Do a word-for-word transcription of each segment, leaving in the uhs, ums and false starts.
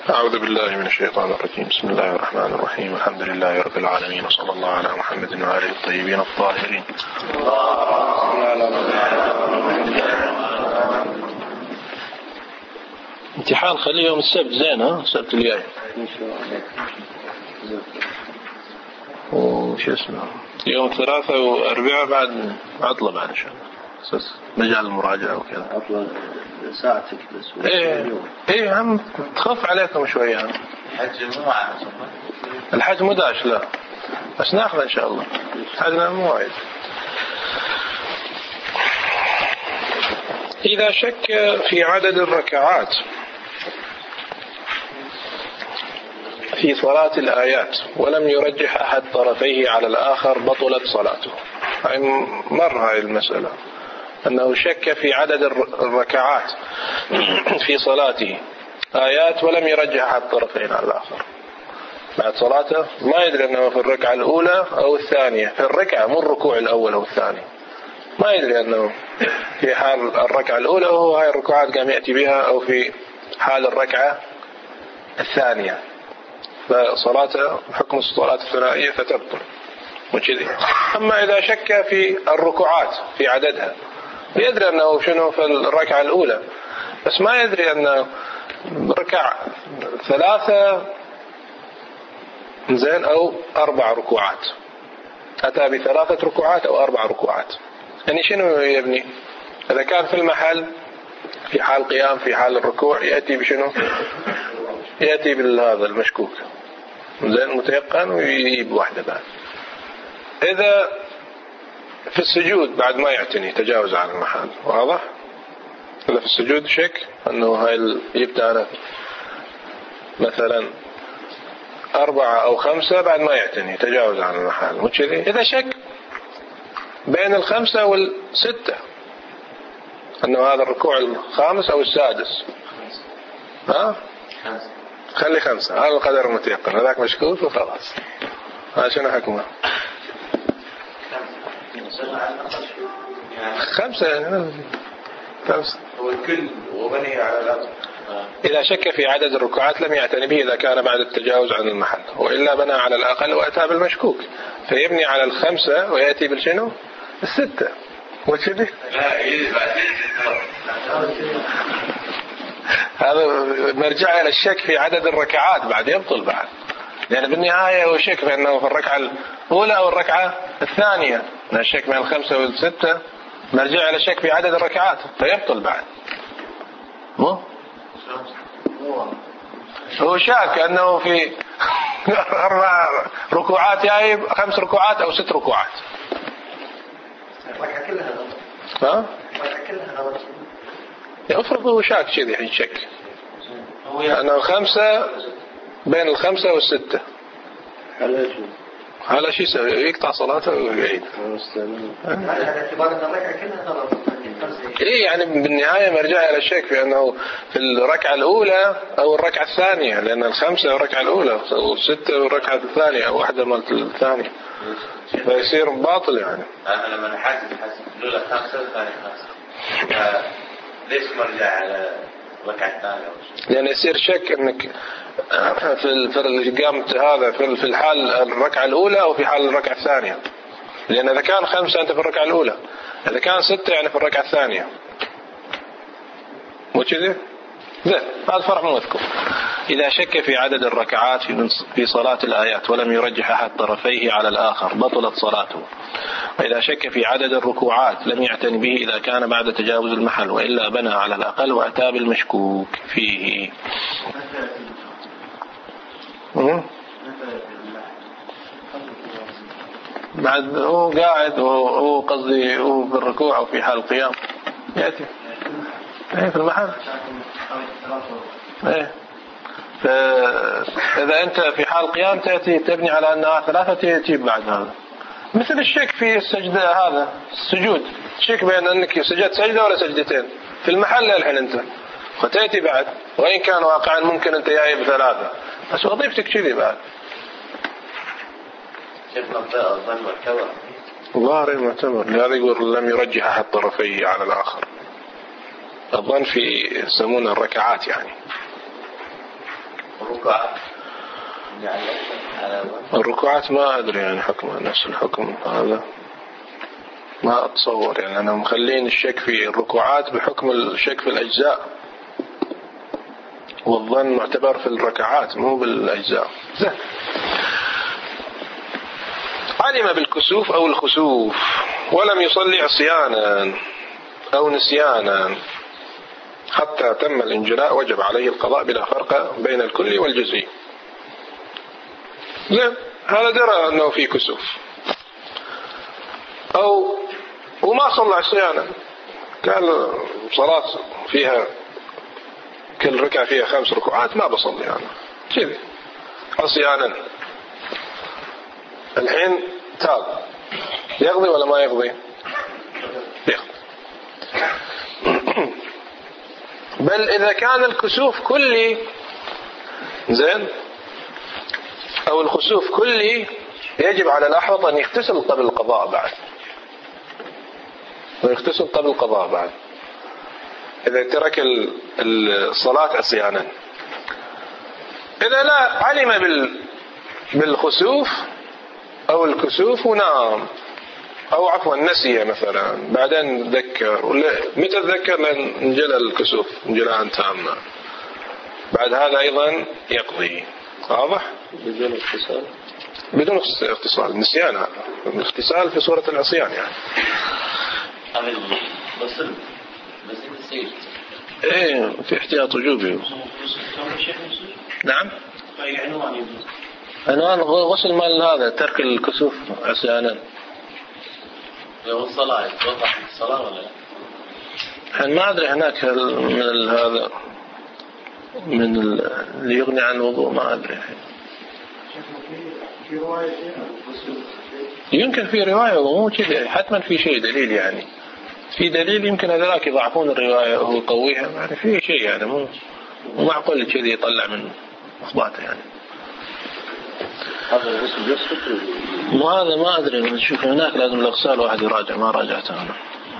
أعوذ بالله من الشيطان الرجيم. بسم الله الرحمن الرحيم. الحمد لله رب العالمين، وصلى الله على محمد وآله الطيبين الطاهرين. امتحان خليه يوم السبت، زين؟ ها السبت الجاي وش اسمه يوم الثلاثاء وأربعاء بعد عطلة بعد إن شاء الله، أساس مجال المراجعة وكذا. عطلة ساعتك بس. إيه إيه هم تخف عليكم شوية يعني. الحج مو معنا. الحج مو داش، لا بس ناخذ إن شاء الله. حجنا مو وايد. إذا شك في عدد الركعات في صلاة الآيات ولم يرجح أحد طرفيه على الآخر بطلت صلاته. يعني مر هاي المسألة، أنه شك في عدد الركعات في صلاته آيات ولم يرجح أحد طرفين على الآخر بعد صلاته، ما يدري أنه في الركعة الأولى أو الثانية، في الركعة مو الركوع الأول أو الثاني، ما يدري أنه في حال الركعة الأولى وهو هاي الركعات قام يأتي بها، أو في حال الركعة الثانية، فصلاته حكم الصلاة الثنائية فتبطل وكذي. أما إذا شك في الركوعات في عددها، يدري أنه شنو في الركعة الأولى، بس ما يدري أنه ركع ثلاثة زين أو أربع ركوعات، أتى بثلاثة ركوعات أو أربع ركوعات، يعني شنو يبني؟ إذا كان في المحل في حال قيام في حال الركوع يأتي بشنو؟ يأتي بالهذا المشكوك زين متيقن ويجيب واحدة بعد. إذا في السجود بعد ما يعتني تجاوز عن المحل، واضح؟ إذا في السجود شك أنه هاي يبدأ أنا مثلا أربعة أو خمسة بعد ما يعتني تجاوز عن المحل مو كذي. إذا شك بين الخمسة والستة أنه هذا الركوع الخامس أو السادس، ها؟ خلي خمسة، هذا القدر المتيقن، هذاك مشكوك وخلاص. هذا شنو حكمه؟ خمسة يعني خمسة. هو الكل وبني على الأرض. إذا شك في عدد الركوعات لم يعتني به إذا كان بعد التجاوز عن المحل، وإلا بنى على الأقل وأتى بالمشكوك، فيبني على الخمسة ويأتي بالشنو؟ الستة وكذي. لا يجب هذا مرجع إلى الشك في عدد الركعات بعد يبطل بعد، لأن يعني بالنهاية هو شك بأنه في الركعة الأولى أو الركعة الثانية، من الشك بين الخمسة والستة مرجع إلى الشك في عدد الركعات فيبطل بعد. مو هو شاك أنه في أربع ركوعات جايب خمس ركوعات أو ست ركوعات. الركعة كلها غلط. ها؟ الركعة كلها غلط. يفرض هو شاك كذي الحين شك أنه خمسة بين الخمسة والستة، هذا شيء يسوي يقطع صلاته ويعيد. على اعتبار أن الركعة كلها غلط. إيه يعني بالنهاية مرجع إلى الشك في أنه في الركعة الأولى أو الركعة الثانية، لأن الخمسة الركعة الأولى والستة والركعة الثانية أو واحدة من الثانية، فيصير باطل يعني. أنا لما نحاسب حاسب الأولى خمسة والثانية خمسة، ليش مرجع على الركعة الثانية؟ لأن يصير شك أنك في في قامت هذا في في الحال الركعة الأولى أو في حال الركعة الثانية، لأن إذا كان خمسة أنت في الركعة الأولى، إذا كان ستة يعني في الركعة الثانية، مو كذي؟ زين هذا فرع مذكور. إذا شك في عدد الركعات في في صلاة الآيات ولم يرجح أحد طرفيه على الآخر بطلت صلاته. وإذا شك في عدد الركوعات لم يعتني به إذا كان بعد تجاوز المحل، وإلا بنى على الأقل وأتى بالمشكوك فيه. بعد هو قاعد وهو قصدي هو بالركوع أو في حال القيام يأتي ايه في المحل. ايه فإذا أنت في حال قيام تأتي تبني على أنها ثلاثة تجيب بعد هذا، مثل الشك في السجدة هذا السجود، شك بين أنك سجدت سجدة ولا سجدتين في المحل الحين أنت، فتأتي بعد وإن كان واقعا ممكن أنت جاي بثلاثة بس وظيفتك كذي بعد. شفنا الظن والكبر ظاهر المعتبر، لهذا يقول لم يرجح أحد طرفيه على الآخر. الظن في يسمونه الركعات يعني. الركوعات يعني على الركوعات ما أدري يعني حكمها نفس الحكم هذا، ما أتصور يعني. أنا مخلين الشك في الركوعات بحكم الشك في الأجزاء، والظن معتبر في الركعات مو بالأجزاء. زين. علم بالكسوف أو الخسوف ولم يصلي عصيانا أو نسيانا حتى تم الانجلاء وجب عليه القضاء بلا فرق بين الكل والجزئي. زين. هذا درى أنه في كسوف أو وما صلى عصيانا، كان صلاة فيها كل ركعة فيها خمس ركوعات ما بصلي أنا كذي عصيانا. الحين تاب، يقضي ولا ما يقضي؟ يقضي. بل إذا كان الكسوف كلي زين أو الخسوف كلي يجب على الأحوط أن يغتسل قبل القضاء بعد، ويغتسل قبل القضاء بعد إذا ترك الصلاة عصيانا. إذا لا علم بالخسوف أو الكسوف ونام أو عفوا نسي مثلا بعدين ذكر، ولا متى ذكر لأن انجلى الكسوف انجلاء تاما، بعد هذا أيضا يقضي. واضح؟ بدون اغتسال بدون اغتسال نسيان، هذا الاغتسال في صورة العصيان يعني. بس بس السيد ايه في احتياط وجوبي. نعم. عنوان غسل مال هذا ترك الكسوف عصيانا. لو الصلاة يتوضح الصلاة ولا لا؟ الحين ما أدري هناك من هذا من اللي يغني عن الوضوء، ما أدري. يمكن في رواية ومو كذا حتما في شيء دليل يعني، في دليل يمكن هذاك يضعفون الرواية وهو يقويها يعني، في شيء يعني مو مو معقول كذا يطلع من إخباته يعني. هذا الغسل يسقط مو هذا ما أدري، نشوف هناك لازم الأغسال واحد يراجع، ما راجعت أنا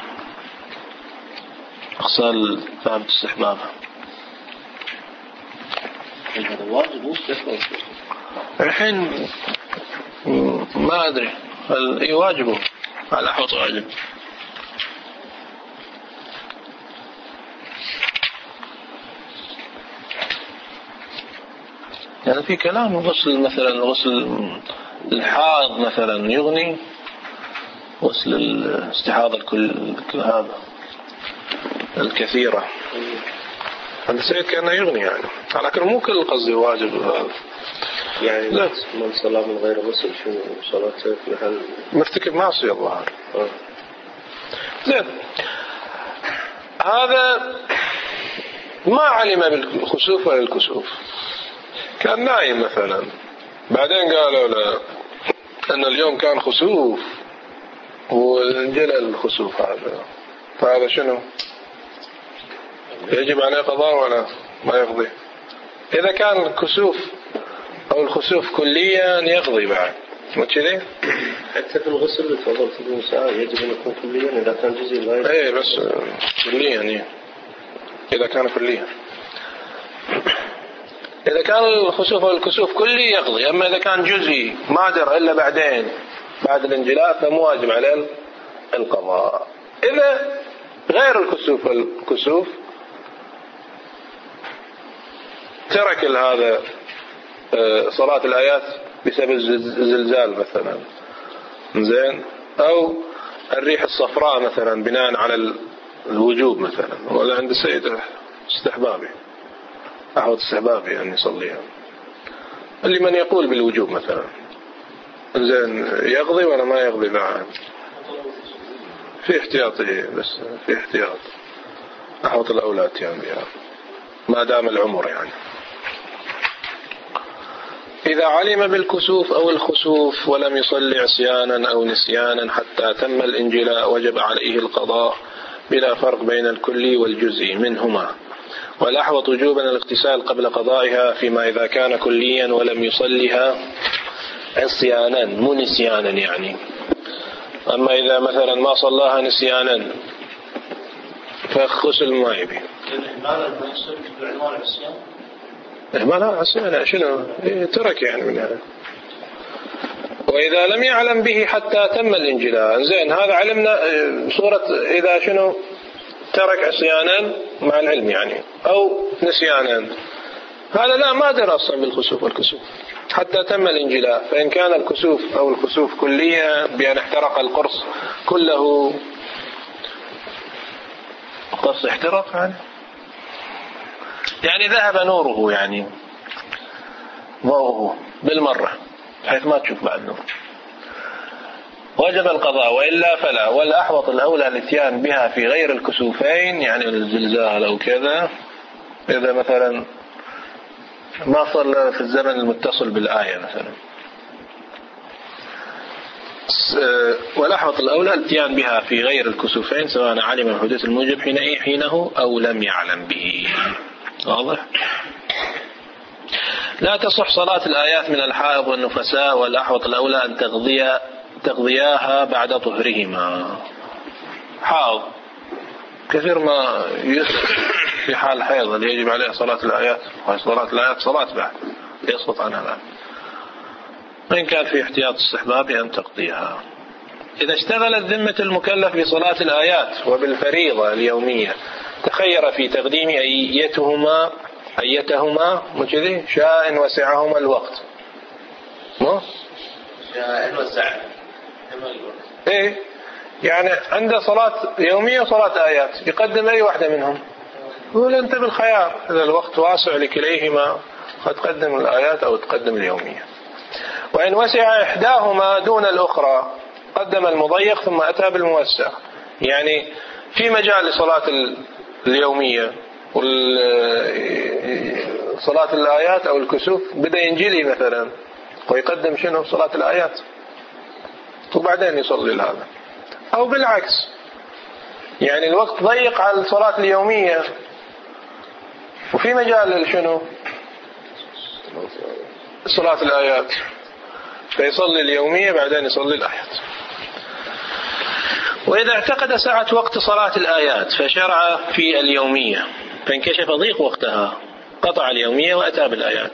أغسال ثابت استحبابها. هذا واجب مستحب الحين ما أدري هل واجبه على حوض واجب. يعني في كلام غسل مثلا غسل الحائض مثلا يغني، غسل الاستحاضة الكل هذا الكثيرة السيد كأنه يغني يعني، لكن مو كل قصدي واجب هذا يعني. لا من صلاة من غير غسل شو صلاة في محل مرتكب معصية الظاهر. زين. هذا ما علم بالخسوف ولا الكسوف، كان نايم مثلا بعدين قالوا له أن اليوم كان خسوف وانجلى الخسوف هذا، فهذا شنو؟ يجب عليه قضاء ولا ما يقضي؟ إذا كان الكسوف أو الخسوف كليا يقضي بعد، مو كذي؟ حتى في الغسل اللي تفضلت ابن ساعة يجب أن يكون كليا، إذا كان جزئي لا يجب. إيه بس كليا يعني إذا كان كليا. إذا كان الخسوف أو الكسوف كلي يقضي، أما إذا كان جزئي ما درى إلا بعدين بعد الانجلاء فمو واجب عليه القضاء. إذا غير الكسوف والكسوف ترك هذا صلاة الآيات بسبب الزلزال مثلا زين، أو الريح الصفراء مثلا بناء على الوجوب مثلا، ولا عند السيد استحبابي أحوط استحبابي يعني يصليها، اللي من يقول بالوجوب مثلا زين يقضي ولا ما يقضي معه؟ في احتياطي بس في احتياط أحوط الأولاد يعني بها ما دام العمر يعني. إذا علم بالكسوف أو الخسوف ولم يصلي عصيانا أو نسيانا حتى تم الانجلاء وجب عليه القضاء بلا فرق بين الكلي والجزئي منهما، والأحوط وجوبا الاغتسال قبل قضائها فيما إذا كان كليا ولم يصليها عصيانا مو نسيانا يعني. أما إذا مثلا ما صلاها نسيانا فغسل ما يبي. ما لا أصلا شنو ترك يعني من هذا. وإذا لم يعلم به حتى تم الانجلاء، زين هذا علمنا صورة إذا شنو ترك عصيانا مع العلم يعني أو نسيانا، هذا لا ما درى أصلا بالخسوف والكسوف حتى تم الانجلاء. فإن كان الكسوف أو الخسوف كلية بأن احترق القرص كله، قرص احترق يعني يعني ذهب نوره يعني ضوءه بالمرة بحيث ما تشوف بعد نور، وجب القضاء وإلا فلا. والأحوط الأولى الاتيان بها في غير الكسوفين يعني الزلزال أو كذا، إذا مثلا ما صلى في الزمن المتصل بالآية مثلا. والأحوط الأولى الاتيان بها في غير الكسوفين سواء علم الحدوث الموجب حينه أو لم يعلم به. واضح؟ لا تصح صلاة الآيات من الحائض والنفساء، والأحوط الأولى أن تغذي تغذياها بعد طهرهما. حائض كثير ما يسقط في حال حيض اللي يجب عليه صلاة الآيات، وهي صلاة الآيات صلاة بعد يسقط عنها بعد، وإن كان في احتياط استحباب أن تقضيها. إذا اشتغلت ذمة المكلف بصلاة الآيات وبالفريضة اليومية تخير في تقديم أيتهما أيتهما مجذي شاء وسعهما الوقت. مو شاء وسعهما الوقت. إيه يعني عنده صلاة يومية وصلاة آيات، يقدم أي واحدة منهم؟ يقول أنت بالخيار، إذا الوقت واسع لكليهما قد تقدم الآيات أو تقدم اليومية. وإن وسع إحداهما دون الأخرى قدم المضيق ثم أتى بالموسع. يعني في مجال لصلاة اليومية وصلاة الآيات أو الكسوف بدأ ينجلي مثلا ويقدم شنو صلاة الآيات وبعدين يصلي هذا، أو بالعكس يعني الوقت ضيق على الصلاة اليومية وفي مجال لشنو صلاة الآيات فيصلي اليومية بعدين يصلي الآيات. وإذا اعتقد سعة وقت صلاة الآيات فشرع في اليومية فانكشف ضيق وقتها قطع اليومية وأتى بالآيات.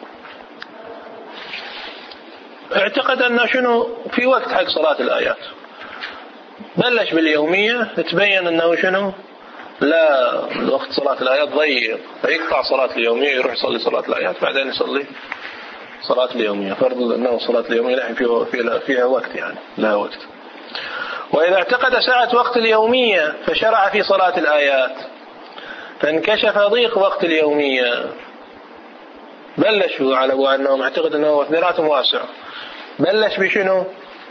اعتقد أنه شنو في وقت حق صلاة الآيات، بلش باليومية تبين أنه شنو لا وقت صلاة الآيات ضيق فيقطع صلاة اليومية يروح يصلي صلاة الآيات بعدين يصلي صلاة اليومية، فرض أنه صلاة اليومية لحين فيها, فيها وقت يعني لها وقت. وإذا اعتقد ساعة وقت اليومية فشرع في صلاة الآيات فانكشف ضيق وقت اليومية، بلش هو على أنه معتقد أنه اثنيناتهم واسع، بلش بشنو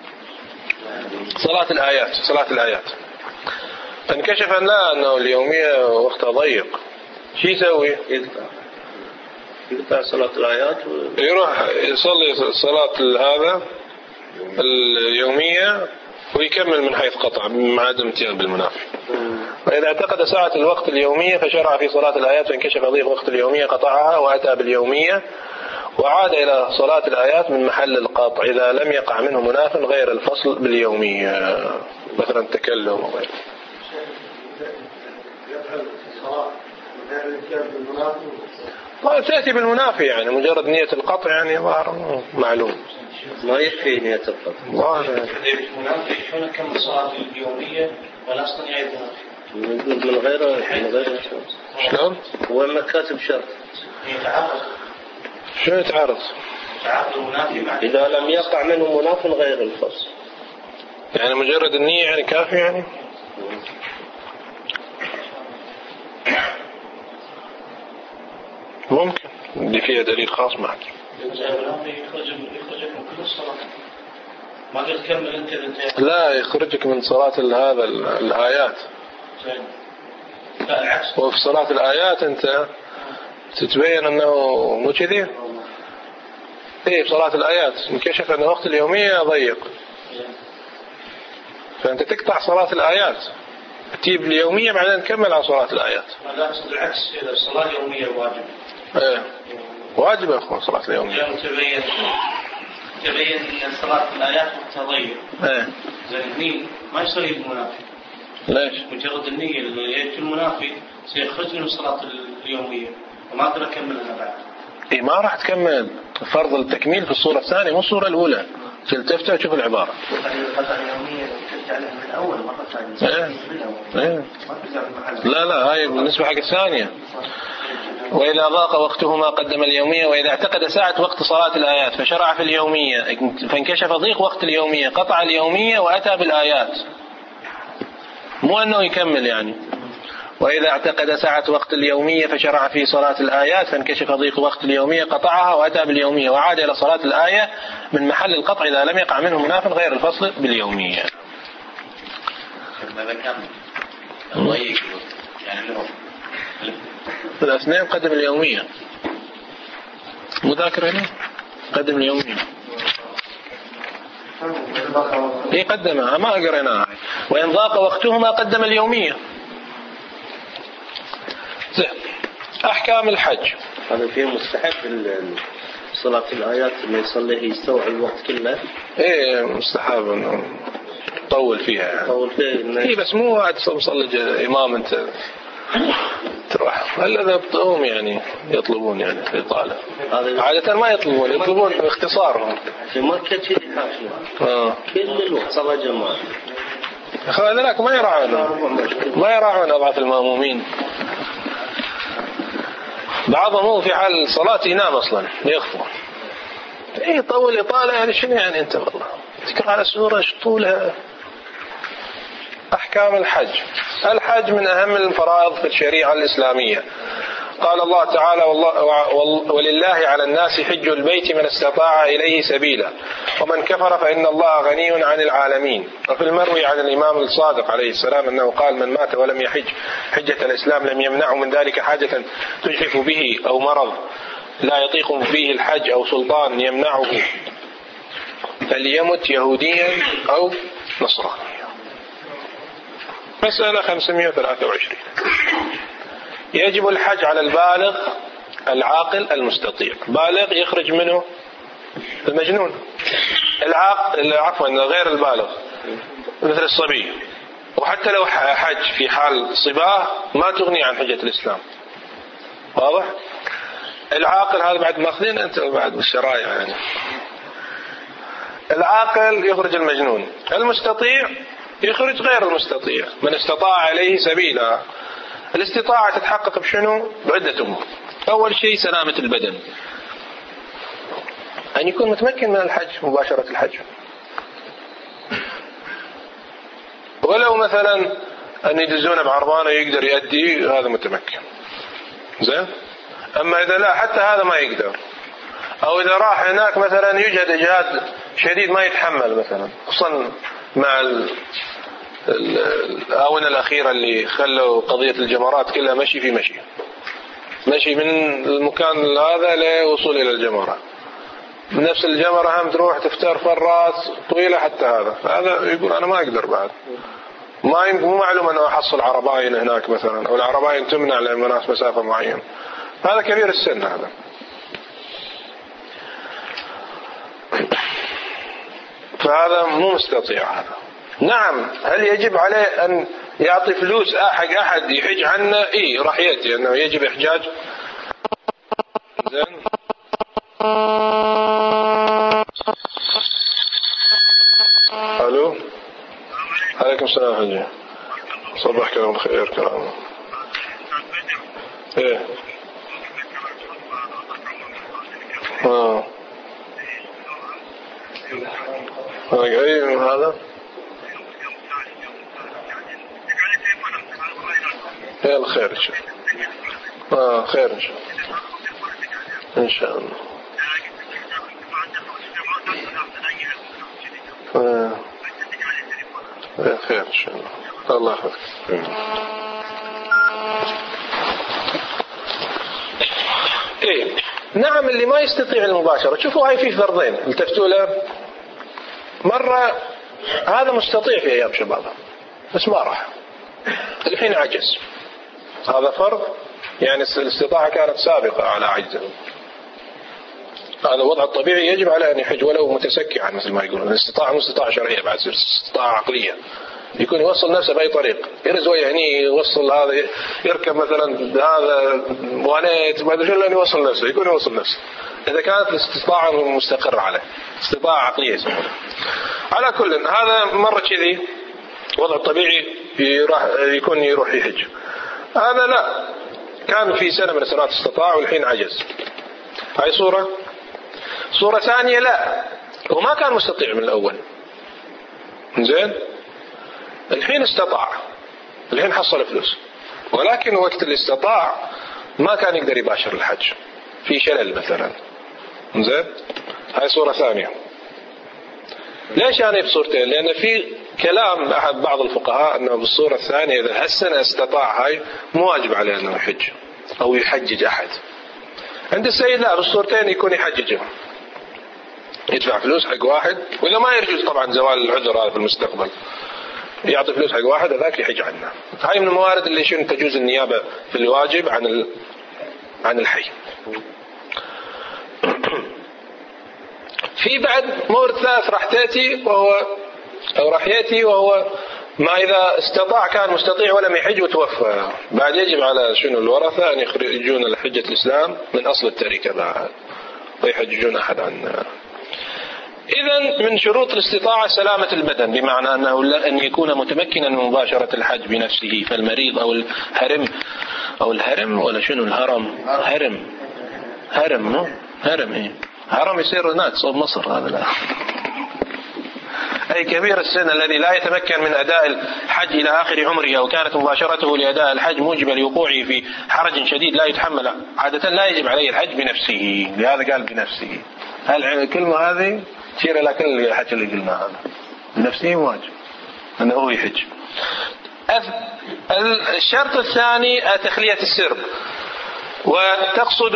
صلاة الآيات صلاة الآيات فانكشف أن لا أنه اليومية وقتها ضيق، شو يسوي؟ يقطع يقطع صلاة الآيات يروح يصلي صلاة هذا اليومية ويكمل من حيث قطع مع عدم امتياز بالمنافي. وإذا اعتقد ساعة الوقت اليومية فشرع في صلاة الآيات فانكشف ضيق وقت اليومية قطعها وأتى باليومية وعاد إلى صلاة الآيات من محل القطع إذا لم يقع منه مناف غير الفصل باليومية مثلا تكلم وغيره. تأتي بالمنافي يعني مجرد نية القطع يعني ظاهر معلوم ما يكفي نية القطع. المنافي شلون كم صلاة اليومية ولا أصلا يعيد منافي من غير من غير شلون؟ هو ما كاتب شرط يتعرض شو يتعرض؟ تعرض المنافي مع إذا لم يقع منه مناف غير الفصل يعني مجرد النية يعني كافي يعني. ممكن دي فيها دليل خاص معك. يخرج يخرجك من كل الصلاة ما قلت كمل أنت أنت لا يخرجك من صلاة هذا الآيات. لا العكس. وفي صلاة الآيات أنت تتبين أنه مو كذي. إيه في صلاة الآيات انكشف أن وقت اليومية ضيق فأنت تقطع صلاة الآيات تجيب اليومية بعدين تكمل على صلاة الآيات. لا أقصد العكس إذا الصلاة اليومية واجب. إيه واجب يا أخوان صلاة اليومية. تبين تبين أن صلاة الآيات وقتها ضيق. إيه. زين النية ما يصير المنافي. ليش؟ مجرد النية اللي يأتي المنافي سيخرج من الصلاة اليومية وما أقدر أكملها بعد. إيه ما راح تكمل فرض التكميل في الصورة الثانية مو الصورة الأولى. تلتفت وتشوف العبارة. إيه. إيه. لا لا هاي بالنسبة حق الثانية. وإذا ضاق وقته ما قدم اليومية وإذا اعتقد ساعة وقت صلاة الآيات فشرع في اليومية فانكشف ضيق وقت اليومية قطع اليومية وأتى بالآيات مو أنه يكمل يعني. وإذا اعتقد ساعة وقت اليومية فشرع في صلاة الآيات فانكشف ضيق وقت اليومية قطعها وأتى باليومية وعاد إلى صلاة الآية من محل القطع إذا لم يقع منه مناف غير الفصل باليومية. ماذا كان ضيق يعني له في الأثنين قدم اليومية مذاكر هنا قدم اليومية هي قدمها ما قريناها. وإن ضاق وقتهما قدم اليومية. أحكام الحج هذا فيه مستحب صلاة الآيات اللي يصليه يستوعب الوقت كله. إيه مستحب إنه طول فيها يعني. طول فيها. إيه بس مو واحد تصلي إمام أنت تروح هلا ذا بتقوم يعني يطلبون يعني في إطالة عادة ما يطلبون يطلبون باختصارهم. في مكة شيء حاشية. آه. كل الوقت صلاة جماعة. هذاك ما يراعون ما يراعون أضعاف المأمومين. بعضهم هو في حال الصلاة ينام أصلا يخفوا. إيه طول إطالة يعني شنو يعني أنت والله تقرأ على سورة طولها. أحكام الحج. الحج من أهم الفرائض في الشريعة الإسلامية. قال الله تعالى والله ولله على الناس حج البيت من استطاع إليه سبيلا ومن كفر فإن الله غني عن العالمين. وفي المروي عن الإمام الصادق عليه السلام أنه قال من مات ولم يحج حجة الإسلام لم يمنعه من ذلك حاجة تجحف به أو مرض لا يطيق فيه الحج أو سلطان يمنعه فليمت يهوديا أو نصرانيا. مسألة خمسمائة وثلاثة وعشرين. يجب الحج على البالغ العاقل المستطيع. بالغ يخرج منه المجنون. العاقل عفوا غير البالغ مثل الصبي. وحتى لو حج في حال صباه ما تغني عن حجة الإسلام. واضح؟ العاقل هذا بعد ماخذين أنت بعد بالشرايع يعني. العاقل يخرج المجنون. المستطيع يخرج غير المستطيع من استطاع عليه سبيلا. الاستطاعة تتحقق بشنو؟ بعدة أمور. أول شيء سلامة البدن أن يكون متمكن من الحج مباشرة الحج. ولو مثلا أن يدزونه بعربانه يقدر يؤدي هذا متمكن زين. أما إذا لا حتى هذا ما يقدر أو إذا راح هناك مثلا يجهد إجهاد شديد ما يتحمل مثلا خصوصا مع الآونة الأخيرة اللي خلوا قضية الجمرات كلها مشي في مشي مشي من المكان هذا لوصول إلى الجمرة. من نفس الجمرة هم تروح تفتر فرات طويلة حتى هذا هذا يقول أنا ما أقدر بعد ما يمكن مو معلوم أنه أحصل عرباين هناك مثلا أو العرباين تمنع لمناس مسافة معينة. هذا كبير السن هذا. فهذا مو مستطيع هذا. نعم هل يجب عليه أن يعطي فلوس حق أحد يحج عنه؟ إيه راح يأتي أنه يجب إحجاج. زين ألو عليكم السلام حجي صباح كلام الخير كلام. إيه آه أي من هذا يا الخير إن شاء الله. آه خير إن شاء الله إن شاء الله. آه يا خير إن شاء الله. الله يحفظك. إيه نعم اللي ما يستطيع المباشرة شوفوا هاي في فرضين التفتوا له. مرة هذا مستطيع في أيام شبابه بس ما راح الحين عجز. هذا فرض يعني الاستطاعة كانت سابقة على عجزه. هذا الوضع الطبيعي يجب على أن يحج ولو متسكعا مثل ما يقولون. الاستطاعة مو استطاعة شرعية بعد استطاعة عقلية يكون يوصل نفسه بأي طريق، يرزوي يعني يوصل هذا، يركب مثلا هذا وانيت ما ادري شو لين يوصل نفسه، يكون يوصل نفسه إذا كانت الاستطاعة مستقرة عليه، استطاعة عقلية يسمونها. على كل هذا مرة كذي وضع الطبيعي يروح يكون يروح يحج. هذا لا، كان في سنة من السنوات استطاع والحين عجز. هاي صورة. صورة ثانية لا، وما كان مستطيع من الأول، زين، الحين استطاع، الحين حصل فلوس، ولكن وقت اللي استطاع ما كان يقدر يباشر الحج، في شلل مثلا، زين. هاي صورة ثانية. ليش يعني بصورتين؟ لأن في كلام أحد بعض الفقهاء أنه بالصورة الثانية إذا هالسنة استطاع هاي مو واجب عليه أنه يحج أو يحجج أحد. عند السيد لا، بالصورتين يكون يحججه، يدفع فلوس حق واحد، وإذا ما يرجوز طبعا زوال العذر هذا في المستقبل، يعطي فلوس حق واحد هذاك يحج عنه. هاي من الموارد اللي شنو تجوز النيابة في الواجب عن ال... عن الحي. في بعد مورد ثالث راح تأتي وهو أو راح يأتي وهو ما إذا استطاع كان مستطيع ولم يحج وتوفى، بعد يجب على شنو الورثة أن يخرجون لحجة الإسلام من أصل التركة بعد ويحججون أحد عنه. إذن من شروط الاستطاعة سلامة البدن، بمعنى أنه أن يكون متمكنا من مباشرة الحج بنفسه. فالمريض أو الهرم أو الهرم ولا شنو الهرم هرم هرم مو هرم إيه هرم يصير هناك صوب مصر هذا لا أي كبير السن الذي لا يتمكن من أداء الحج إلى آخر عمره، أو كانت مباشرته لأداء الحج موجبة لوقوعه في حرج شديد لا يتحمل، عادة لا يجب عليه الحج بنفسه، لهذا قال بنفسه. هل الكلمة هذه تشير إلى كل الحج اللي قلنا هذا بنفسه واجب أنه هو يحج. الشرط الثاني تخلية السرب، وتقصد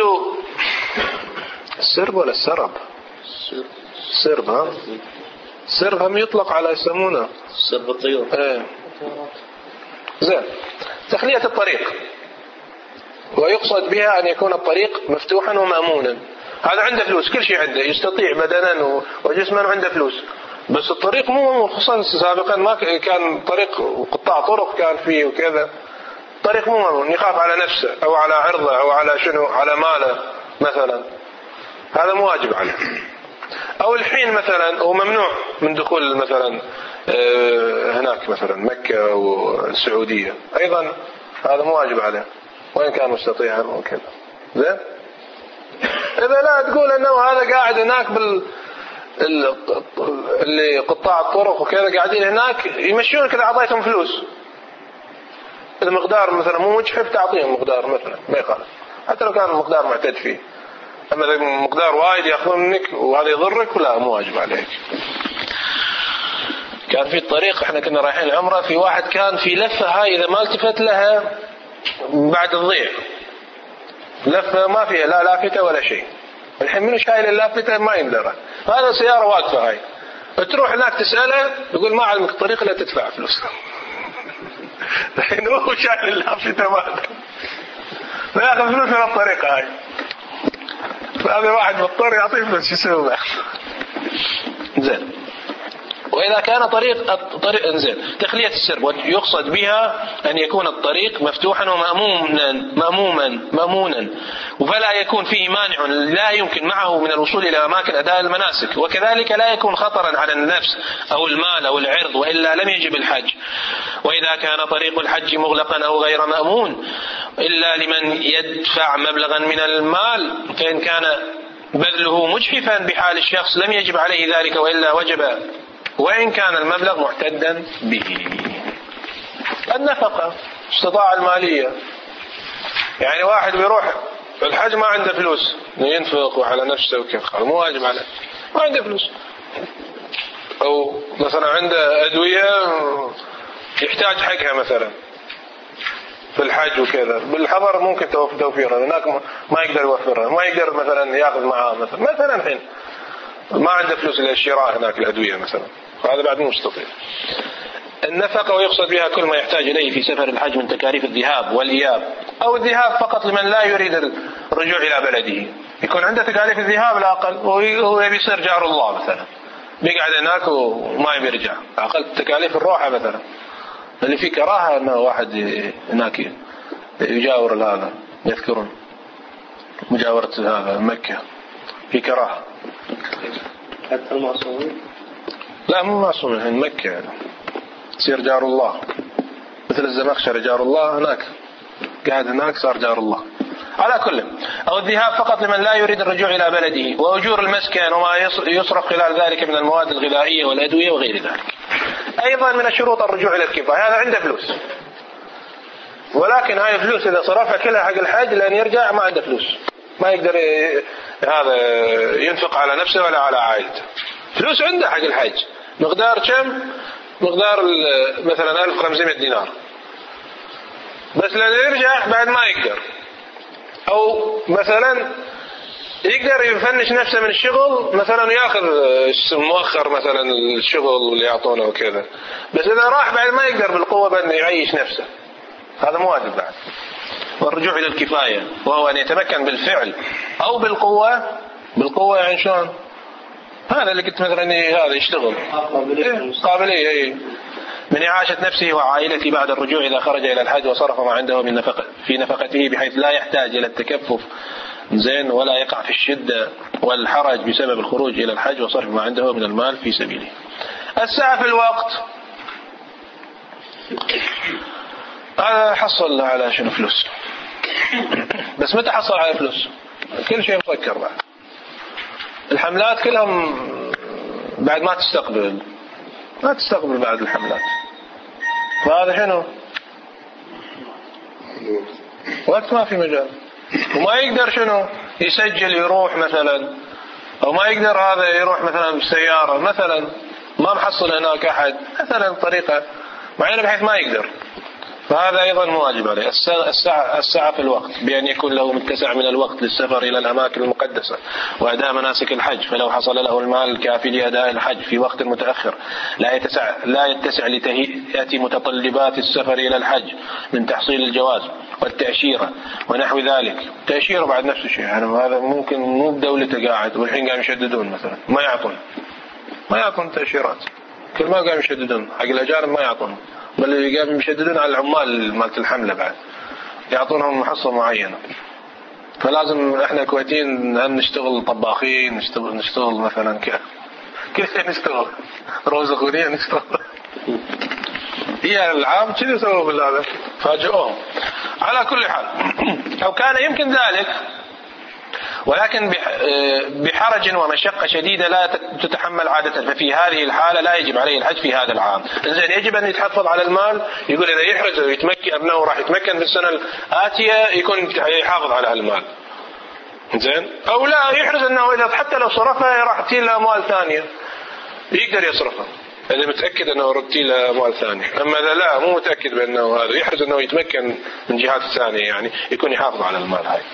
السرب ولا السرب؟ السرب ها السرب هم يطلق على يسمونه سرب الطيور. ايه زين. تخلية الطريق، ويقصد بها أن يكون الطريق مفتوحا ومأمونا. هذا عنده فلوس، كل شيء عنده، يستطيع بدنا وجسما عنده فلوس، بس الطريق مو، خصوصا سابقا ما كان طريق قطاع طرق كان فيه وكذا، طريق مو مأمون، يخاف على نفسه أو على عرضه أو على شنو على ماله مثلا، هذا مو واجب عليه. أو الحين مثلا هو ممنوع من دخول مثلا هناك مثلا مكة والسعودية، أيضا هذا مو واجب عليه وإن كان مستطيعا وكذا، زين. إذا لا تقول أنه هذا قاعد هناك بال اللي قطاع الطرق وكذا قاعدين هناك يمشون كذا، أعطيتهم فلوس المقدار مثلا مو مجحف تعطيهم مقدار مثلا ما يخالف، حتى لو كان المقدار معتد فيه. أما إذا مقدار وايد يأخذون منك وهذا يضرك ولا مو واجب عليك. كان في الطريق احنا كنا رايحين العمرة، في واحد كان في لفة هاي إذا ما التفت لها بعد تضيع، لفة ما فيها لا لافتة ولا شيء، الحين منو شايل اللافتة ما يندرى، هذا سيارة واقفة هاي، تروح هناك تسأله يقول ما علمك الطريق لا تدفع فلوس. الحين هو شايل اللافتة ما ما ياخذ فلوس من الطريقة هاي، فهذا واحد مضطر يعطيه فلوس شو يسوي معه. زين. وإذا كان طريق الطريق انزين تخلية السرب، يقصد بها أن يكون الطريق مفتوحا ومأمونا مأموما مأمونا، فلا يكون فيه مانع لا يمكن معه من الوصول إلى أماكن أداء المناسك، وكذلك لا يكون خطرا على النفس أو المال أو العرض، وإلا لم يجب الحج. وإذا كان طريق الحج مغلقا أو غير مأمون إلا لمن يدفع مبلغا من المال، فإن كان بذله مجحفا بحال الشخص لم يجب عليه ذلك، وإلا وجب وإن كان المبلغ معتدا به. النفقة استطاع المالية، يعني واحد بيروح الحج ما عنده فلوس ينفق على نفسه وكيف، مو واجب عليه، ما عنده فلوس. أو مثلا عنده أدوية يحتاج حقها مثلا في الحج وكذا، بالحضر ممكن توفيرها، هناك ما يقدر يوفرها، ما يقدر مثلا ياخذ معاه مثلا مثلا الحين ما عنده فلوس للشراء هناك الأدوية مثلا، هذا بعد مو مستطيع. النفقة ويقصد بها كل ما يحتاج إليه في سفر الحج من تكاليف الذهاب والإياب، أو الذهاب فقط لمن لا يريد الرجوع إلى بلده، يكون عنده تكاليف الذهاب الأقل وهو يبي يصير جار الله مثلا، بيقعد هناك وما يبي يرجع، أقل تكاليف الروحة مثلا اللي فيه كراهة أنه واحد هناك يجاور هذا، يذكرون مجاورة هذا مكة في كراهة. حتى المعصومين؟ لا مو معصومين، هن مكة يعني يصير جار الله، مثل الزمخشري جار الله هناك، قاعد هناك صار جار الله. على كل، أو الذهاب فقط لمن لا يريد الرجوع إلى بلده، وأجور المسكن وما يصرف خلال ذلك من المواد الغذائية والأدوية وغير ذلك. أيضا من الشروط الرجوع إلى الكفاية، هذا عنده فلوس، ولكن هاي الفلوس إذا صرفها كلها حق الحج لأن يرجع ما عنده فلوس، ما يقدر هذا ينفق على نفسه ولا على عائلته. فلوس عنده حق الحج، مقدار كم؟ مقدار مثلا ألف وخمسمائة دينار، بس لأن يرجع بعد ما يقدر، أو مثلا يقدر يفنش نفسه من الشغل مثلا وياخذ مؤخر مثلا الشغل اللي يعطونه وكذا، بس إذا راح بعد ما يقدر بالقوة بأنه يعيش نفسه، هذا مو واجب بعد. والرجوع إلى الكفاية وهو أن يتمكن بالفعل أو بالقوة. بالقوة يعني شلون؟ هذا اللي كنت مثلا هذا يشتغل قابلية إيه؟ من إعاشة نفسه وعائلته بعد الرجوع إذا خرج إلى الحج وصرف ما عنده من نفقة في نفقته بحيث لا يحتاج إلى التكفف زين ولا يقع في الشدة والحرج بسبب الخروج إلى الحج وصرف ما عنده من المال في سبيله. السعة في الوقت، هذا حصل على شنو فلوس، بس متى حصل على فلوس؟ كل شيء مسكر بعد، الحملات كلهم بعد ما تستقبل ما تستقبل بعد الحملات، فهذا شنو؟ وقت ما في مجال، وما يقدر شنو يسجل يروح مثلا، أو ما يقدر هذا يروح مثلا بالسيارة مثلا، ما محصل هناك أحد مثلا طريقة معينة بحيث ما يقدر، فهذا أيضا مواجب عليه. السعة, السعة في الوقت بأن يكون له متسع من الوقت للسفر إلى الأماكن المقدسة وأداء مناسك الحج، فلو حصل له المال الكافي لأداء الحج في وقت متأخر لا يتسع, لا يتسع لتهيئة متطلبات السفر إلى الحج من تحصيل الجواز والتأشيرة ونحو ذلك. تأشيرة بعد نفس الشيء، يعني هذا ممكن مو بدولته قاعد والحين قاعد يشددون مثلا ما يعطون ما يعطون تأشيرات، كل ما قاعد يشددون حق الأجانب ما يعطون، بل اللي قاعد يشددون على العمال مالت الحملة بعد يعطونهم محصة معينة. فلازم احنا كويتيين هم نشتغل طباخين، نشتغل نشتغل مثلا كذا كل شيء نشتغل روز غنية نشتغل هي العام كذا سووا بالله فاجئوهم. على كل حال أو كان يمكن ذلك ولكن بحرج ومشقة شديدة لا تتحمل عادة، ففي هذه الحالة لا يجب عليه الحج في هذا العام. إذن يجب أن يتحفظ على المال، يقول إذا يحرز ويتمكن أبنه راح يتمكن في السنة الآتية يكون يحافظ على المال زين، أو لا يحرز أنه إذا حتى لو صرفها راح تجي له أموال ثانية يقدر يصرفها إذا متأكد أنه ردتي له أموال ثانية. أما إذا لا مو متأكد بأنه هذا يحرز أنه يتمكن من جهات ثانية يعني يكون يحافظ على المال هاي.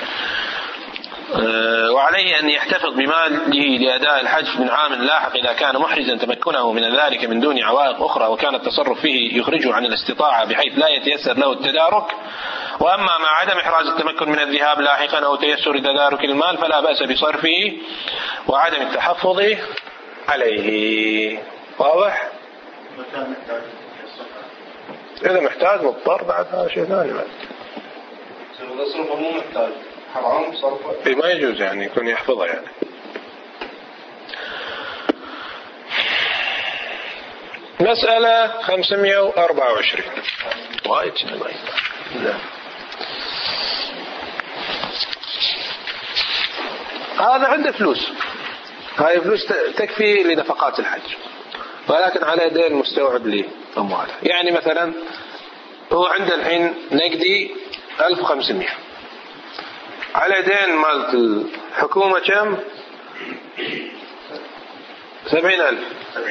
وعليه أن يحتفظ بماله لأداء الحج من عام لاحق إذا كان محرزا تمكنه من ذلك من دون عوائق أخرى وكان التصرف فيه يخرجه عن الاستطاعة بحيث لا يتيسر له التدارك. وأما مع عدم إحراز التمكن من الذهاب لاحقا أو تيسر تدارك المال فلا بأس بصرفه وعدم التحفظ عليه. واضح؟ إذا محتاج مضطر بعد هذا شيء ثاني بعد. إذا صرفه مو محتاج حرام صرفه. ما يجوز يعني يكون يحفظها يعني. مسألة خمسمائة وأربعة وعشرين. وايد لا. هذا عنده فلوس، هاي فلوس تكفي لنفقات الحج ولكن على دين مستوعب لأمواله. يعني مثلا هو عنده الحين نقدي ألف وخمسمائة، على دين مالت الحكومة كم؟ سبعين ألف.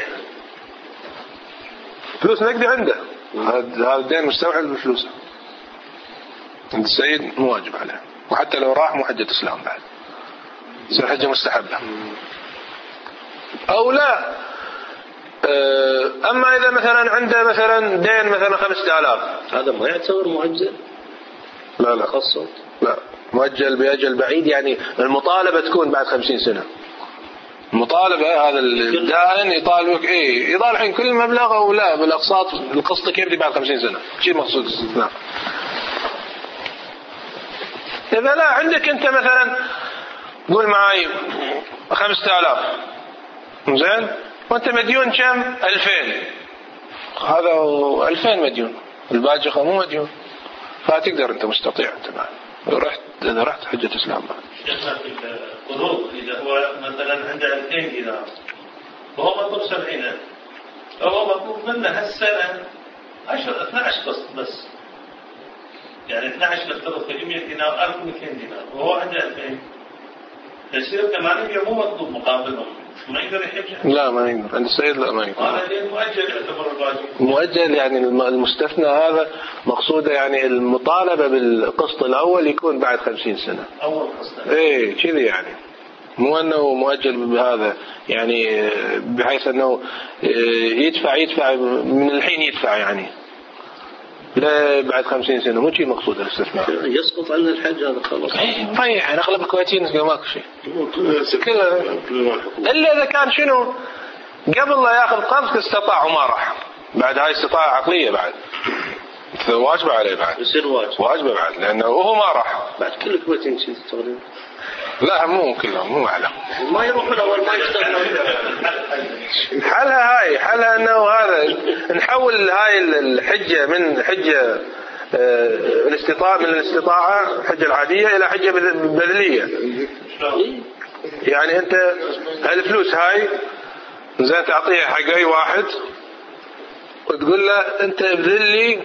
فلوس نقدي عنده، هذا الدين مستوعب بفلوسه عند السيد مو واجب عليه، وحتى لو راح مو حجة إسلام بعد يصير حجة مستحبة. أو لا، أما إذا مثلا عنده مثلا دين مثلا خمسة آلاف هذا ما يعتبر مؤجل؟ لا لا خاصة لا، مؤجل بأجل بعيد، يعني المطالبة تكون بعد خمسين سنة المطالبة هذا الدائن يطالبك إيه يضال الحين كل مبلغ أو لا بالأقساط القسط يبدي بعد خمسين سنة شيء مقصود الاستثناء. إذا لا عندك أنت مثلا قول معاي خمسة آلاف زين وأنت مديون كم ألفين هذا ألفين مديون الباقي مو مديون فتقدر أنت مستطيع أنت معي رحت إذا رحت حجة إسلام القروض إذا هو مثلا عنده ألفين دينار وهو مطلوب سبعين ألف فهو مطلوب منه هالسنة عشرة اثنا عشر قسط بس يعني اثنا عشر نفترض مئة دينار ألف ومئتين دينار وهو عنده ألفين يصير ثمانين مو مطلوب مقابلهم ما يقدر يحجها. لا ما يقدر عند السيد لا ما يقدر. هذا مؤجل يعتبر الواجب. مؤجل يعني المستثنى هذا مقصوده يعني المطالبة بالقسط الأول يكون بعد خمسين سنة. أول قسط. إيه كذي يعني مو أنه مؤجل بهذا يعني بحيث أنه يدفع يدفع من الحين يدفع يعني لا بعد خمسين سنة مو شيء مقصود الاستثناء. يسقط عن الحج هذا خلاص. طيب يعني أغلب الكويتيين يقولوا ماكو شيء. كله إلا إذا كان شنو قبل لا يأخذ قرض استطاع وما راح بعد هاي استطاعة عقلية بعد واجبة عليه بعد. يصير واجب. واجبة بعد لأنه وهو ما راح. بعد كل الكويتيين شيء تقريبا. لا مو كلهم مو أعلم. ما يروحون أول ما يشتغلون. حلها هاي حلها أنه هذا نحول هاي الحجة من حجة الاستطاعة من الاستطاعة حجة العادية إلى حجة بذلية. يعني أنت هالفلوس هاي زين تعطيها حق أي واحد وتقول له أنت ابذل لي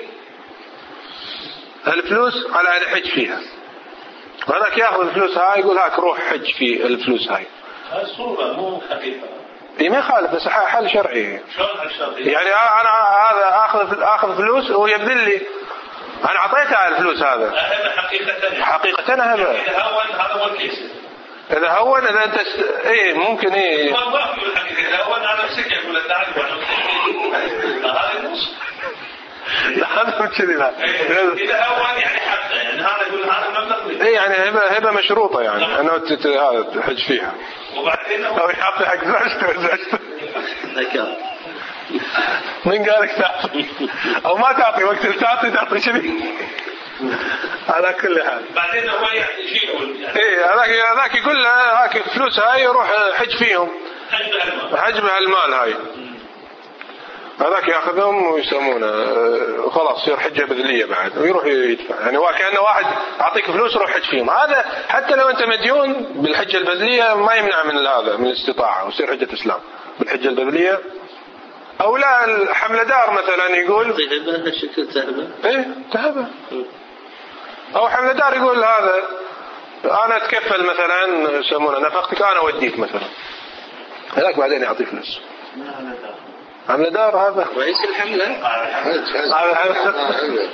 هالفلوس على أن أحج فيها وهذاك يأخذ الفلوس هاي يقول هاك روح حج في الفلوس هاي. هاي صورة مو حقيقة. إيه ما يخالف بس حل شرعي. يعني أنا هذا أخذ أخذ فلوس ويبذل لي أنا أعطيته الفلوس هذا. هذا حقيقة. حقيقة هذا. إذا هون هذا هو الكيس. إذا هون إذا أنت است... إيه ممكن إيه. ما بقول الحقيقة إذا هون أنا مسك يقول لا تعرف هذا مش. لا هذا مش كذي لا. إذا هون يعني حتى يعني هذا يقول هذا مبلغ. إيه يعني هبة هبة مشروطة يعني أنه تت هذا تحج فيها. وبعدين أو يحط حق زوجته زوجته. ذكاء. من قالك تعطي أو ما تعطي وقت تعطي تعطي شذي. على كل حال. بعدين هو يعني شيء يقول. إيه هذاك هذاك يقول له هاك الفلوس هاي يروح حج فيهم. حج بهالمال هاي. هذاك ياخذهم ويسمونه خلاص يصير حجة بذلية بعد ويروح يدفع يعني وكأنه واحد أعطيك فلوس روح حج فيهم هذا حتى لو أنت مديون بالحجة البذلية ما يمنع من هذا من الاستطاعة ويصير حجة إسلام بالحجة البذلية أو لا الحمل دار مثلا يقول تهبة شكل تهبة إيه تهبة أو حمل دار يقول هذا أنا أتكفل مثلا يسمونه نفقتك أنا أوديك مثلا هذاك بعدين يعطي فلوس حمل دار هذا رئيس الحملة هذا حملة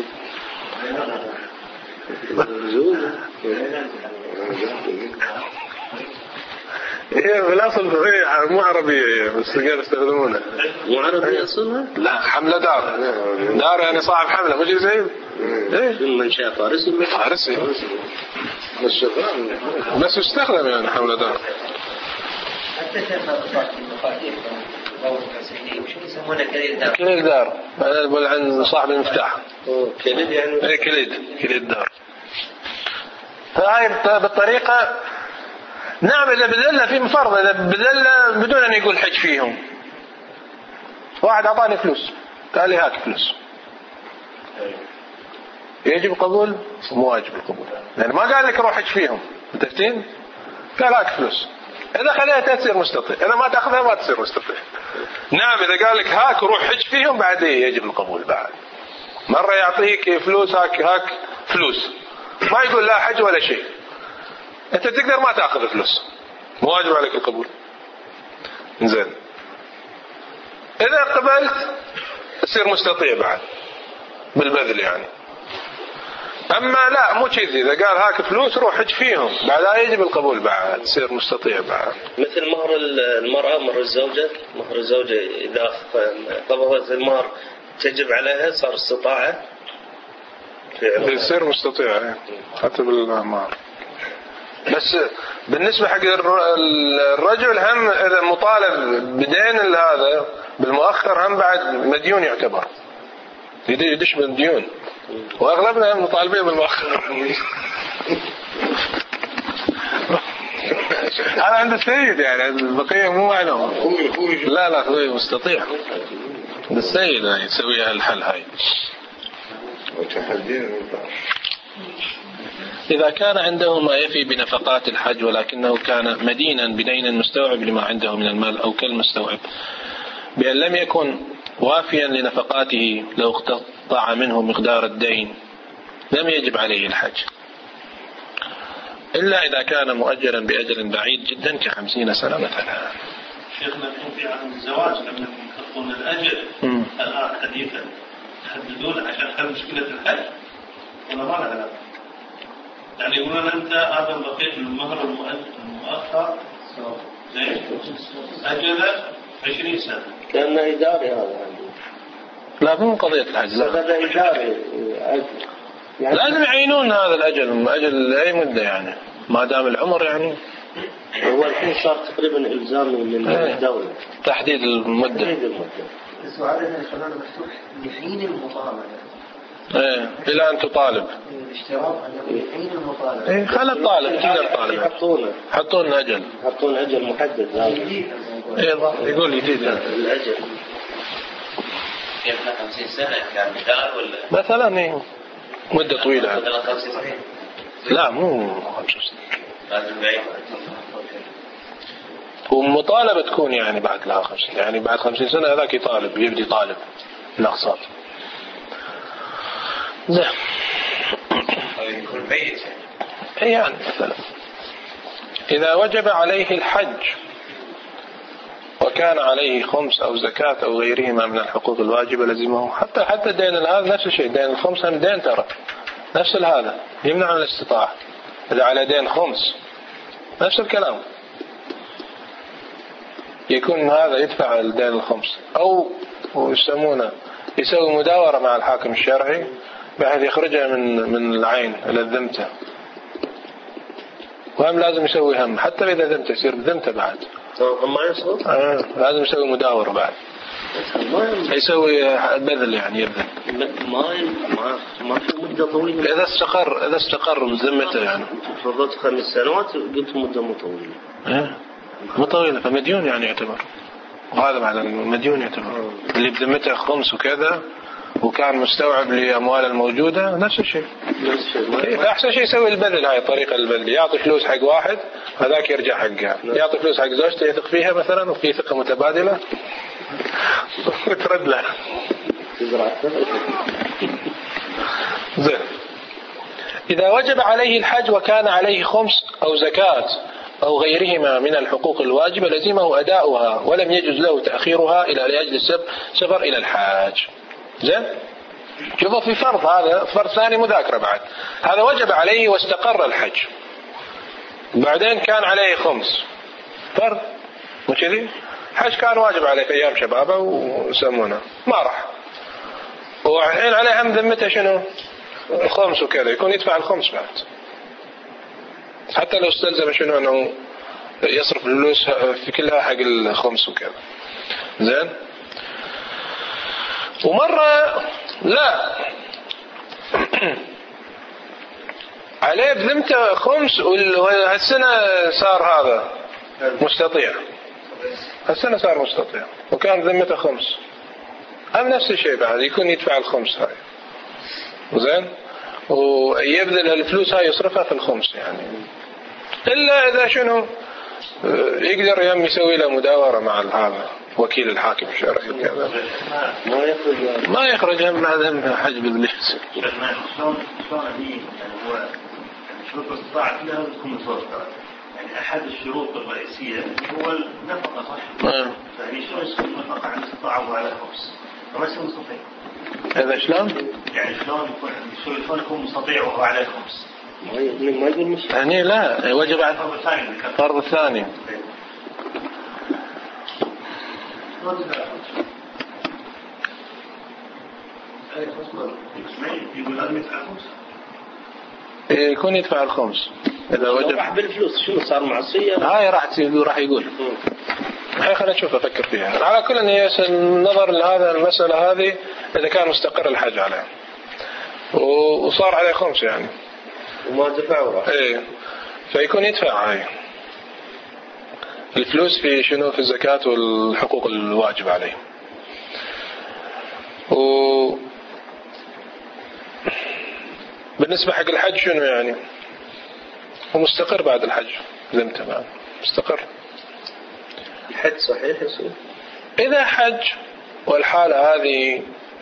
هي بالأصل مو عربية بس قاعد يستخدمونها مو عربية أصلها لا حملة دار دار يعني صاحب حملة مش زي إيه من شاء فارسي فارسي بس يستخدم يعني حملة دار حتى شيخ المفاتيح شو يسمونه كليد دار كليد دار أنا أقول عن صاحب المفتاح كليد يعني إيه كليد كليد دار فهاي بالطريقة نعم إذا بذلنا في مفرض إذا بذلنا بدون أن يقول حج فيهم واحد أعطاني فلوس قال لي هاك فلوس يجب قبول مو واجب القبول يعني ما قال لك روح حج فيهم متفقين قال هاك فلوس إذا خليتها تصير مستطيع إذا ما تأخذها ما تصير مستطيع نعم إذا قال لك هاك روح حج فيهم بعد يجب القبول بعد مرة يعطيك فلوس هاك هاك فلوس ما يقول لا حج ولا شيء أنت تقدر ما تأخذ فلوس مو واجب عليك القبول زين إذا قبلت تصير مستطيع بعد بالبذل يعني أما لا مو كذي إذا قال هاك فلوس روح حج فيهم بعدها يجب القبول بعد تصير مستطيع بعد مثل مهر المرأة مهر الزوجة مهر الزوجة إذا قبضت المهر تجب عليها صار استطاعة تصير مستطيع حتى بالمهر بس بالنسبة حق الرجل هم إذا مطالب بدين هذا بالمؤخر هم بعد مديون يعتبر يدش بالديون، وأغلبنا مطالبين بالمؤخر. أنا عند السيد يعني البقية مو معلوم. لا لا أخوي مستطيع السيد يعني يسوي الحل هاي. إذا كان عنده ما يفي بنفقات الحج ولكنه كان مدينا بدين مستوعب لما عنده من المال أو كالمستوعب بأن لم يكن وافيا لنفقاته لو اقتطع منه مقدار الدين لم يجب عليه الحج إلا إذا كان مؤجلا بأجل بعيد جدا كخمسين سنة مثلا. شيخنا في عن الزواج لما يحطون الأجل الآن حديثا يحددون عشان حل مشكلة الحج ولا ما له علاقة؟ يعني يقولون أنت هذا بقيت المهر المؤخر زين أجله عشرين سنة كأنه إداري هذا عندي. لا مو قضية الحج، لا هذا إداري أجل يعني لازم يعينون هذا الأجل أجل أي مدة يعني ما دام العمر يعني. هو الحين صار تقريبا إلزامي من الدولة تحديد المدة. تحديد المدة. السؤال هذا القانون مفتوح لحين المطالبة. إيه إلى أن تطالب. الاشتراط أن لحين المطالبة. إيه خلى الطالب تقدر طالب. يحطونه. يحطون أجل. يحطون أجل محدد. إيه يقول جديد الأجل. يبقى خمسين سنة كان مثال ولا؟ مثلا إيه مدة طويلة. مثلا خمسين سنة. لا مو خمسين سنة. لازم بعيد. ومطالبة تكون يعني بعد لها خمسين يعني بعد خمسين سنة هذاك يطالب يبدي طالب الأقساط. زين. أو يكون ميت يعني. يعني مثلا إذا وجب عليه الحج وكان عليه خمس أو زكاة أو غيرهما من الحقوق الواجبة لزمه حتى حتى دين هذا نفس الشيء دين الخمس هم دين ترى نفس هذا يمنع عن الاستطاعة. إذا على دين خمس نفس الكلام يكون هذا يدفع الدين الخمس أو يسمونه يسوي مداورة مع الحاكم الشرعي بحيث يخرجها من من العين إلى الذمته. وهم لازم يسوي هم حتى إذا ذمته يصير بذمته بعد. ما يصير؟ آه لازم يسوي مداورة بعد. يسوي بذل يعني يبذل. ما ما ما في مدة طويلة. إذا استقر إذا استقر بذمته يعني. فرضت خمس سنوات قلت مدة مو طويلة. إيه مو طويلة فمديون يعني يعتبر. وهذا معنى المديون يعتبر اللي بذمته خمس وكذا وكان مستوعب لأموال الموجودة نفس الشيء. نفس الشيء. أحسن شيء يسوي البذل هاي طريقة البذل يعطي فلوس حق واحد هذاك يرجع حقها يعطي فلوس حق زوجته يثق فيها مثلا وفي ثقة متبادلة وترد له. زين. إذا وجب عليه الحج وكان عليه خمس أو زكاة أو غيرهما من الحقوق الواجبة لزمه أداؤها ولم يجوز له تأخيرها إلى لأجل السفر إلى الحاج. زين. شوفوا في فرض هذا فرض ثاني مذاكرة بعد هذا وجب عليه واستقر الحج بعدين كان عليه خمس فرض مو كذي حج كان واجب عليه في أيام شبابه وسمونه ما راح والحين عليه هم ذمته شنو خمس وكذا يكون يدفع الخمس بعد حتى لو استلزم شنو أنه يصرف الفلوس في كلها حق الخمس وكذا. زين. ومرة لا عليه بذمته خمس وهالسنة صار هذا مستطيع هالسنة صار مستطيع وكان ذمته خمس هم نفس الشيء بعد يكون يدفع الخمس هاي. زين. ويبذل الفلوس هاي يصرفها في الخمس يعني إلا إذا شنو يقدر يم يسوي له مداورة مع هذا وكيل الحاكم الشرعي وكذا ما يخرج ما يخرج هم هذا حجب إبليس. شلون شلون هذه يعني هو يعني شروط الاستطاعة كلها تكون متوفرة يعني أحد الشروط الرئيسية هو النفقة صح؟ يعني شلون يصير النفقة على الاستطاعة وعلى الخمس؟ ما يصير مستطيع. هذا شلون؟ يعني شلون يكون شلون يكون مستطيع وهو على الخمس؟ ما يقول مش يعني لا وجب على الفرض الثاني الفرض الثاني. يقول لازم يدفع خمس. يكون يدفع الخمس. إذا وجد راح بالفلوس شنو صار معصية؟ هاي راح راح يقول. هاي خلينا نشوف أفكر فيها. على كل هي النظر لهذا المسألة هذه إذا كان مستقر الحج عليه وصار عليه خمس يعني وما دفع وراح. إيه فيكون يدفع هاي الفلوس في شنو في الزكاة والحقوق الواجب عليه. و بالنسبة حق الحج شنو يعني ومستقر بعد الحج ذمته بعد مستقر. الحج صحيح يصير إذا حج والحالة هذه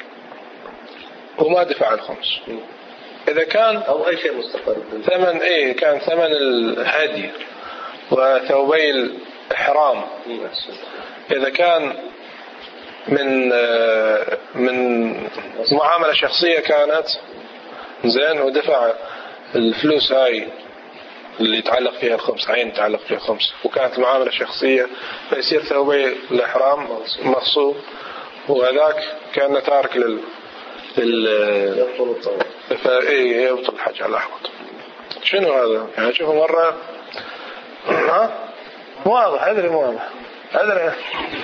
وما دفع الخمس إذا كان أو أي شيء مستقر ثمن إيه كان ثمن الهدي وثوبي الإحرام إذا كان من من معاملة شخصية كانت زين ودفع الفلوس هاي اللي يتعلق فيها الخمس عين يتعلق فيها الخمس وكانت معاملة شخصية فيصير ثوبي الإحرام مغصوب وهذاك كان تارك لل لل فإيه يبطل الحج على الأحوط. شنو هذا يعني شوفوا مرة ها واضح أدري واضح أدري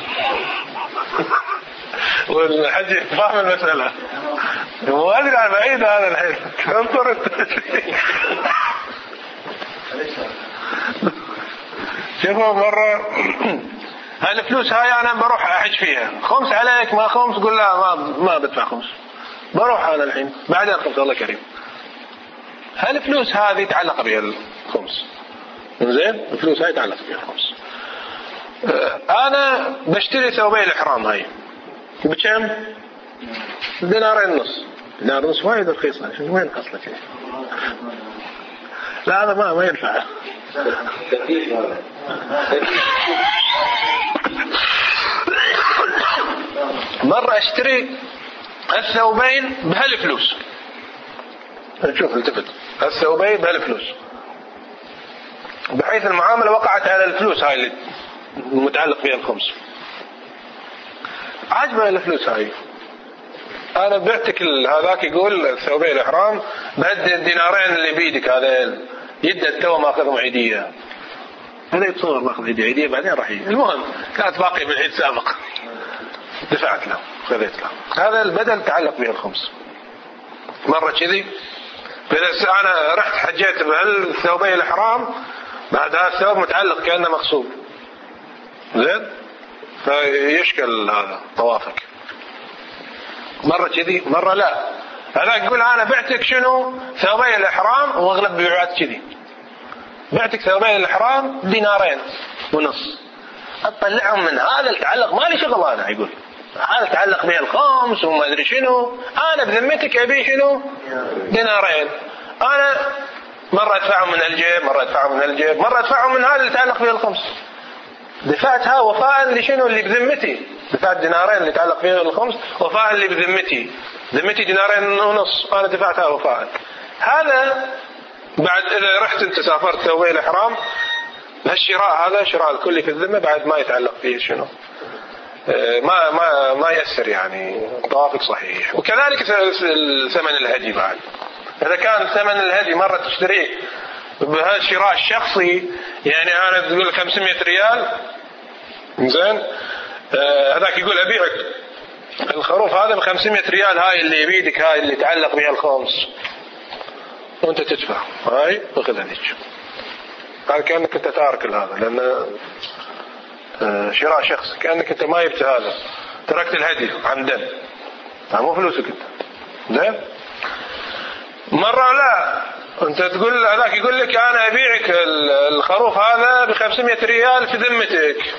والحج فاهم المسألة وأدري عن بعيد هذا الحين انظر شوفوا مرة هالفلوس هاي أنا بروح أحج فيها خمس عليك ما خمس قول لا ما ما بدفع خمس بروح أنا الحين بعدين خمس الله كريم. هالفلوس هذه تعلق بها الخمس زين الفلوس هاي تعلق بها الخمس. أنا بشتري ثوبي الإحرام هاي بكم دينارين نص دينار نص وايد رخيص وين حصلك لا هذا ما ما ينفع. مرة اشتري الثوبين بهالفلوس نشوف التفت الثوبين بهالفلوس بحيث المعاملة وقعت على الفلوس هاي اللي متعلق فيها الخمس عجبه الفلوس هاي أنا بعتك هذاك يقول ثوبين الإحرام بهد الدينارين اللي بيدك هذا يدى التو ماخذهم عيدية هذا يتصور ماخذ عيدية عيدية بعدين راح يجي المهم كانت باقي من عيد سابق دفعت له خذيت له هذا البدل تعلق به الخمس. مرة كذي فإذا أنا رحت حجيت بهالثوبين الإحرام بعد هذا الثوب متعلق كأنه مغصوب زين فيشكل هذا طوافك. مرة كذي مرة لا هذا يقول أنا بعتك شنو ثوبي الإحرام وأغلب بيعات كذي بعتك ثوبي الإحرام دينارين ونص أطلعهم من هذا التعلق ما لي شغل أنا يقول هذا تعلق به الخمس وما أدري شنو أنا بذمتك أبي شنو دينارين أنا مرة أدفعهم من الجيب مرة أدفعهم من الجيب مرة أدفعهم من هذا اللي تعلق به الخمس دفعتها وفاء لشنو اللي بذمتي دفعت دينارين اللي تعلق فيه الخمس وفاء اللي بذمتي ذمتي دينارين ونص أنا دفعتها وفاء. هذا بعد إذا رحت أنت سافرت ثوبي الإحرام هالشراء هذا شراء الكلي في الذمة بعد ما يتعلق فيه شنو ما ما ما يأثر يعني طوافك صحيح. وكذلك ثمن الهدي بعد إذا كان ثمن الهدي مرة تشتريه بهالشراء الشخصي يعني أنا تقول خمسمية ريال زين هذاك يقول أبيعك الخروف هذا بخمسمية ريال هاي اللي بيدك هاي اللي تعلق بها الخمس وأنت تدفع هاي وخذ هذيك هذا كأنك أنت تارك هذا لأن شراء شخص كأنك أنت ما جبت هذا تركت الهدي عمدا مو فلوسك أنت زين. مرة لا أنت تقول هذاك يقول لك أنا أبيعك الخروف هذا بخمسمية ريال في ذمتك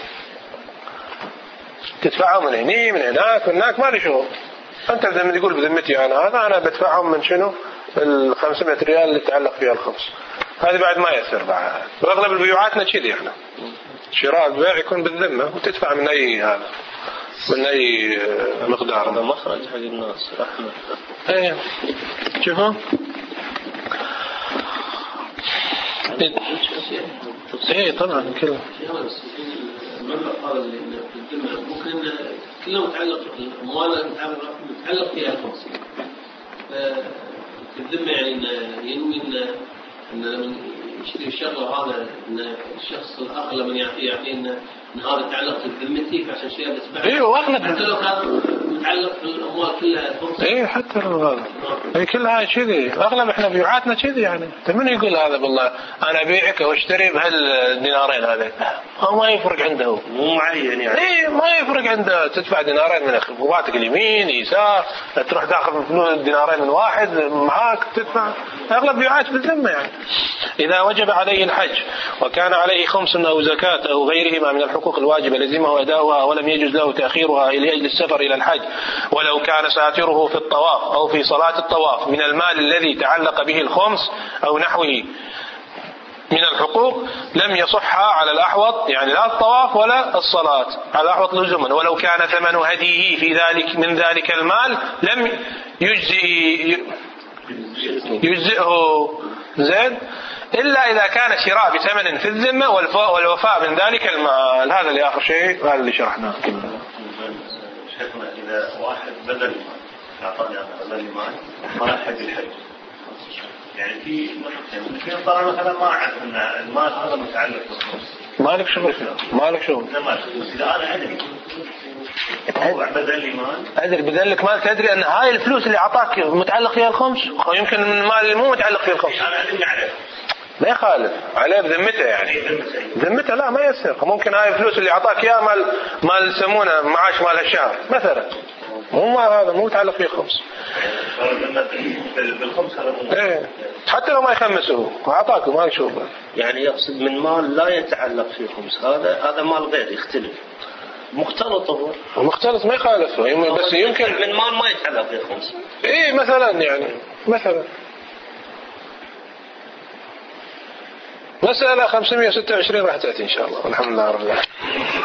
تدفعه من هني من هناك من هناك ما لي شغل أنت لما تقول بذمتي أنا هذا أنا بدفعهم من شنو الخمسمية ريال اللي تعلق فيها الخمس هذه بعد ما يأثر بعد. وأغلب البيوعاتنا كذي إحنا شراء البيع يكون بالذمة وتدفع من أي هذا من أي مقدار هذا مخرج حق الناس رحمة. إيه شوفوا إيه طبعا كله المبلغ هذا اللي في الذمة ممكن كله متعلق الأموال متعلق فيها الخمس الذمة يعني إن ينوي إن إن لما يشتري الشغلة هذا إن الشخص الآخر لما يعطيه يعطيه إن إن هذا يتعلق بذمتي فعشان شيء بس ايوه اغلب حتى لو كان متعلق بالأموال كلها فرصة. ايه حتى لو هذا هي كلها كذي اغلب احنا بيوعاتنا كذي يعني. من يقول هذا بالله انا ابيعك واشتري بهالدينارين هذين ما يفرق عنده مو معين يعني. ايه ما يفرق عنده تدفع دينارين من خطواتك اليمين يسار تروح تاخذ فلوس دينارين من واحد معاك تدفع. اغلب بيوعات بالذمه يعني. اذا وجب عليه الحج وكان عليه خمس او زكاه او غيرهما من الحقوق الواجبه لزمه اداؤها ولم يجوز له تاخيرها لاجل السفر الى الحج ولو كان ساتره في الطواف او في صلاه الطواف من المال الذي تعلق به الخمس او نحوه من الحقوق لم يصح على الأحوط يعني لا الطواف ولا الصلاة على الأحوط لزوما ولو كان ثمن هديه في ذلك من ذلك المال لم يجزئ يجزئه زين إلا إذا كان شراء بثمن في الذمة والوفاء من ذلك المال. هذا اللي آخر شيء وهذا اللي شرحناه. شيخنا إذا واحد بدل أعطاني بدل مال ما حق الحج يعني في في طبعا مثلا ما أعرف أن المال هذا متعلق بالخمس مالك شغل مالك شغل إذا أنا أدري هو بدل لي مال أدري بدل لك مال تدري أن هاي الفلوس اللي أعطاك متعلق فيها الخمس يمكن من المال اللي مو متعلق فيه الخمس أنا أدري أعرف ما يخالف عليه بذمته يعني ذمته لا ما يصير. ممكن هاي الفلوس اللي أعطاك إياها مال مال يسمونه معاش مال الشهر مثلا مو هذا مو متعلق فيه الخمس. بالخمس إيه حتى لو ما يخمسه وأعطاك ما يشوف يعني يقصد من مال لا يتعلق فيه خمس هذا هذا مال غير يختلف مختلط هو مختلط ما يخالف بس يمكن من مال ما يتعلق فيه خمس. إيه مثلا يعني مثلا مسألة خمسمائة وستة وعشرين راح تأتي إن شاء الله والحمد لله رب العالمين.